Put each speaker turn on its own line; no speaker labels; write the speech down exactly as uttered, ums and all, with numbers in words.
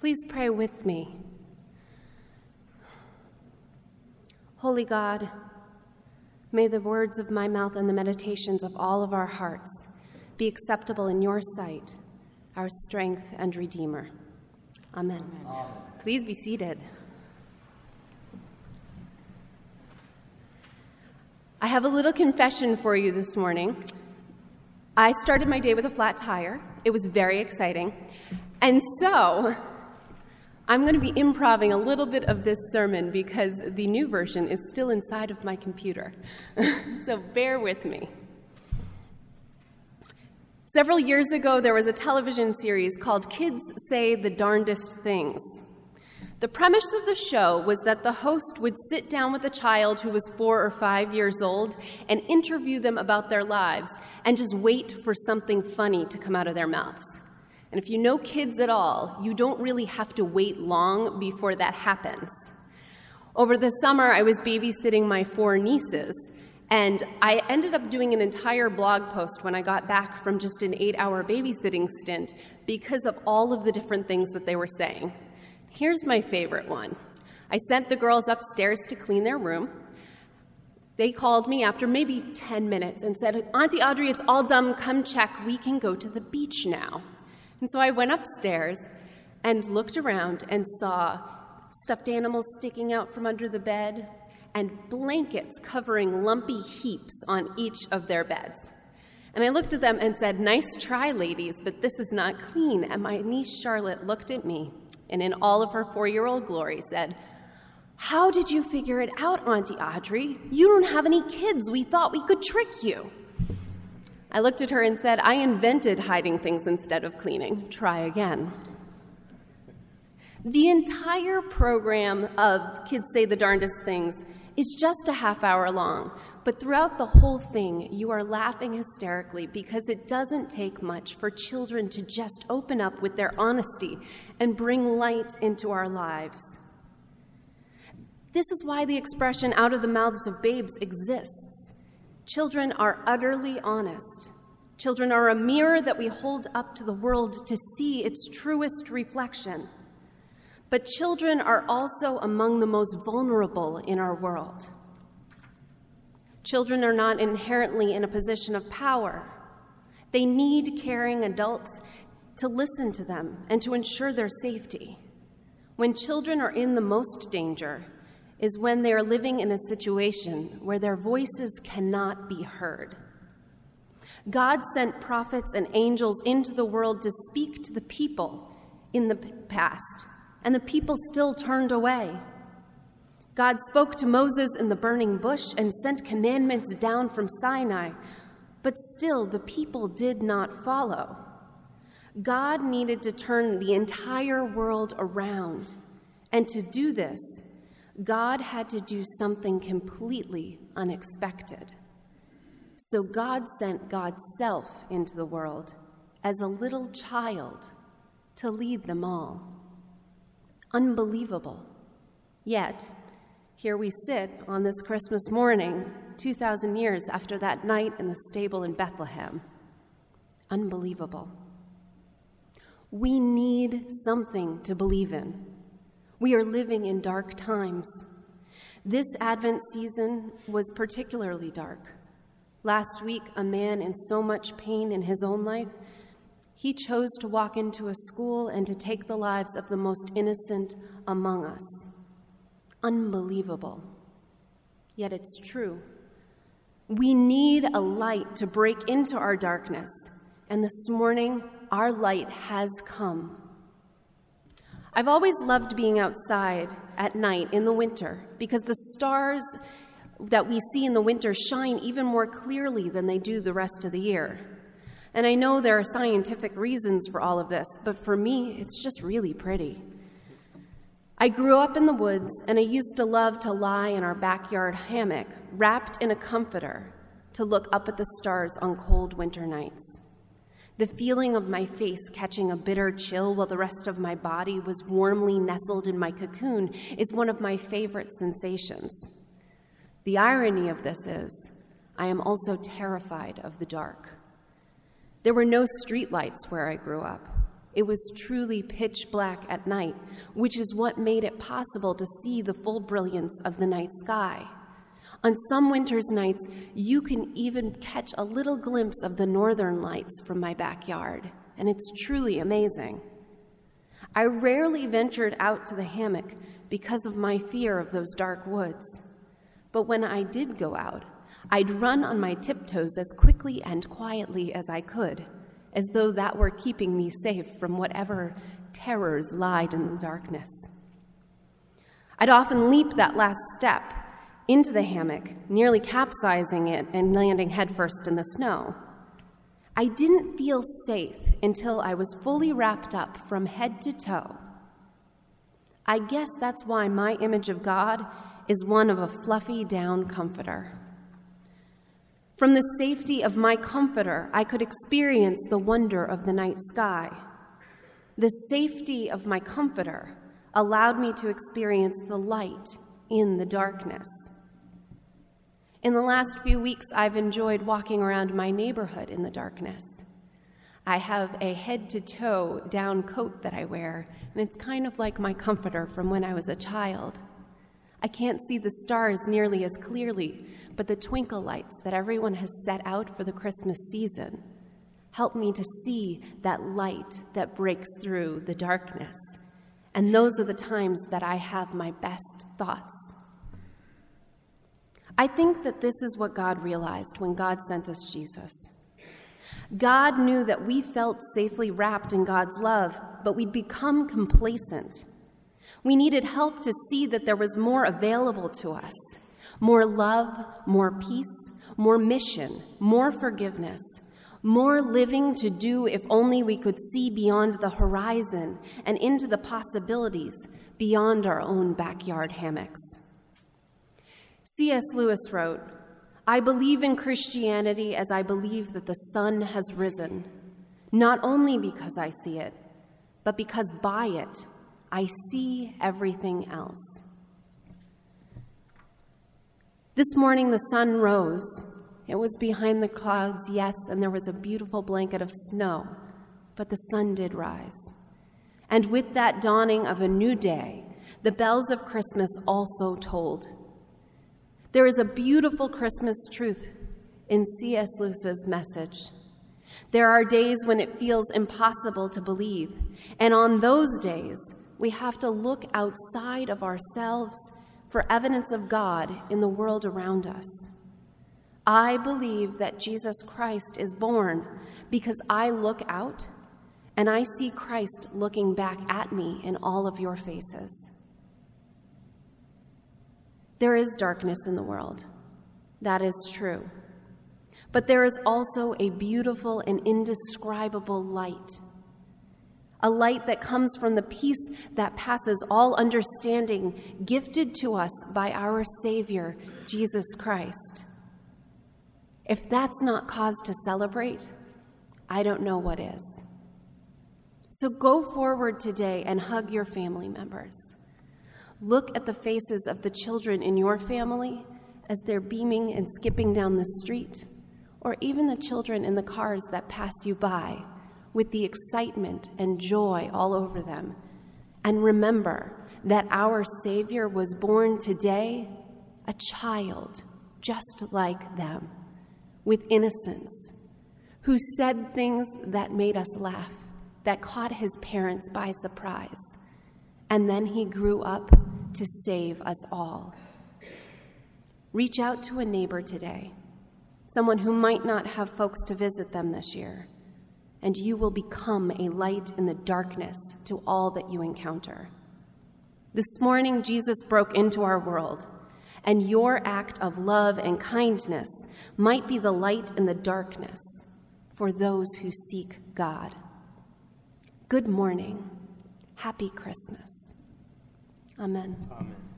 Please pray with me. Holy God, may the words of my mouth and the meditations of all of our hearts be acceptable in your sight, our strength and Redeemer. Amen. Amen. Please be seated. I have a little confession for you this morning. I started my day with a flat tire. It was very exciting. And so I'm going to be improvising a little bit of this sermon because the new version is still inside of my computer. So bear with me. Several years ago, there was a television series called Kids Say the Darndest Things. The premise of the show was that the host would sit down with a child who was four or five years old and interview them about their lives and just wait for something funny to come out of their mouths. And if you know kids at all, you don't really have to wait long before that happens. Over the summer, I was babysitting my four nieces, and I ended up doing an entire blog post when I got back from just an eight-hour babysitting stint because of all of the different things that they were saying. Here's my favorite one. I sent the girls upstairs to clean their room. They called me after maybe ten minutes and said, "Auntie Audrey, it's all done. Come check. We can go to the beach now." And so I went upstairs and looked around and saw stuffed animals sticking out from under the bed and blankets covering lumpy heaps on each of their beds. And I looked at them and said, "Nice try, ladies, but this is not clean." And my niece Charlotte looked at me and in all of her four-year-old glory said, "How did you figure it out, Auntie Audrey? You don't have any kids. We thought we could trick you." I looked at her and said, "I invented hiding things instead of cleaning. Try again." The entire program of Kids Say the Darndest Things is just a half hour long, but throughout the whole thing, you are laughing hysterically because it doesn't take much for children to just open up with their honesty and bring light into our lives. This is why the expression "out of the mouths of babes" exists. Children are utterly honest. Children are a mirror that we hold up to the world to see its truest reflection. But children are also among the most vulnerable in our world. Children are not inherently in a position of power. They need caring adults to listen to them and to ensure their safety. When children are in the most danger is when they are living in a situation where their voices cannot be heard. God sent prophets and angels into the world to speak to the people in the past, and the people still turned away. God spoke to Moses in the burning bush and sent commandments down from Sinai, but still the people did not follow. God needed to turn the entire world around, and to do this, God had to do something completely unexpected. So God sent God's self into the world as a little child to lead them all. Unbelievable. Yet, here we sit on this Christmas morning, two thousand years after that night in the stable in Bethlehem. Unbelievable. We need something to believe in. We are living in dark times. This Advent season was particularly dark. Last week, a man in so much pain in his own life, he chose to walk into a school and to take the lives of the most innocent among us. Unbelievable. Yet it's true. We need a light to break into our darkness, and this morning, our light has come. I've always loved being outside at night in the winter because the stars that we see in the winter shine even more clearly than they do the rest of the year. And I know there are scientific reasons for all of this, but for me, it's just really pretty. I grew up in the woods, and I used to love to lie in our backyard hammock, wrapped in a comforter, to look up at the stars on cold winter nights. The feeling of my face catching a bitter chill while the rest of my body was warmly nestled in my cocoon is one of my favorite sensations. The irony of this is, I am also terrified of the dark. There were no streetlights where I grew up. It was truly pitch black at night, which is what made it possible to see the full brilliance of the night sky. On some winter's nights, you can even catch a little glimpse of the northern lights from my backyard, and it's truly amazing. I rarely ventured out to the hammock because of my fear of those dark woods. But when I did go out, I'd run on my tiptoes as quickly and quietly as I could, as though that were keeping me safe from whatever terrors lied in the darkness. I'd often leap that last step into the hammock, nearly capsizing it and landing headfirst in the snow. I didn't feel safe until I was fully wrapped up from head to toe. I guess that's why my image of God is one of a fluffy down comforter. From the safety of my comforter, I could experience the wonder of the night sky. The safety of my comforter allowed me to experience the light in the darkness. In the last few weeks, I've enjoyed walking around my neighborhood in the darkness. I have a head-to-toe down coat that I wear, and it's kind of like my comforter from when I was a child. I can't see the stars nearly as clearly, but the twinkle lights that everyone has set out for the Christmas season help me to see that light that breaks through the darkness. And those are the times that I have my best thoughts. I think that this is what God realized when God sent us Jesus. God knew that we felt safely wrapped in God's love, but we'd become complacent. We needed help to see that there was more available to us, more love, more peace, more mission, more forgiveness, more living to do if only we could see beyond the horizon and into the possibilities beyond our own backyard hammocks. C S Lewis wrote, "I believe in Christianity as I believe that the sun has risen, not only because I see it, but because by it I see everything else." This morning the sun rose. It was behind the clouds, yes, and there was a beautiful blanket of snow, but the sun did rise. And with that dawning of a new day, the bells of Christmas also tolled. There is a beautiful Christmas truth in C S Lewis's message. There are days when it feels impossible to believe, and on those days, we have to look outside of ourselves for evidence of God in the world around us. I believe that Jesus Christ is born because I look out and I see Christ looking back at me in all of your faces. There is darkness in the world. That is true. But there is also a beautiful and indescribable light. A light that comes from the peace that passes all understanding, gifted to us by our Savior, Jesus Christ. If that's not cause to celebrate, I don't know what is. So go forward today and hug your family members. Look at the faces of the children in your family as they're beaming and skipping down the street, or even the children in the cars that pass you by with the excitement and joy all over them. And remember that our Savior was born today, a child just like them, with innocence, who said things that made us laugh, that caught his parents by surprise. And then he grew up to save us all. Reach out to a neighbor today, someone who might not have folks to visit them this year, and you will become a light in the darkness to all that you encounter. This morning, Jesus broke into our world, and your act of love and kindness might be the light in the darkness for those who seek God. Good morning. Happy Christmas. Amen.
Amen.